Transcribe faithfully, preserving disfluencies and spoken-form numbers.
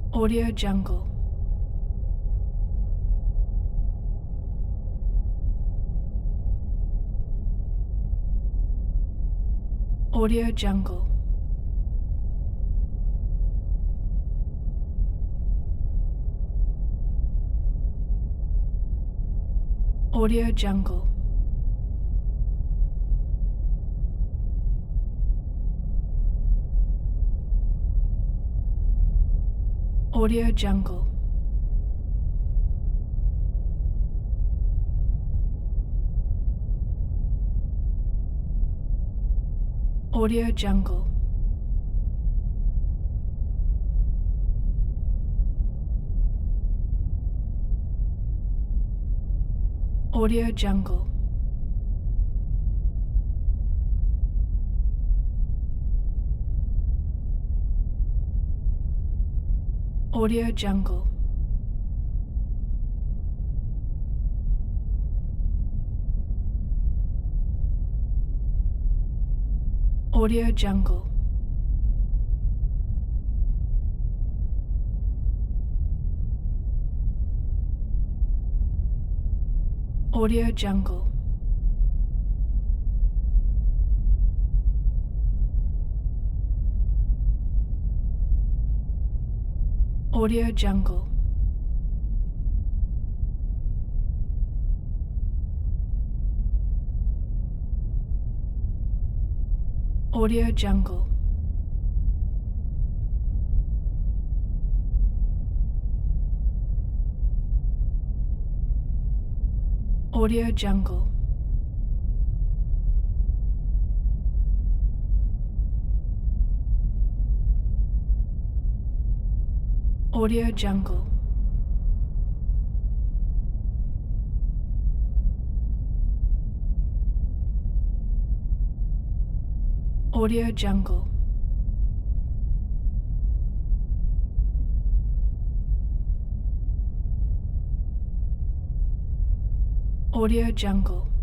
Audio Jungle. Audio Jungle. Audio Jungle. Audio Jungle. Audio Jungle. Audio Jungle. Audio Jungle. Audio Jungle. Audio Jungle. Audio Jungle. Audio Jungle. Audio Jungle. Audio Jungle. Audio Jungle. Audio Jungle.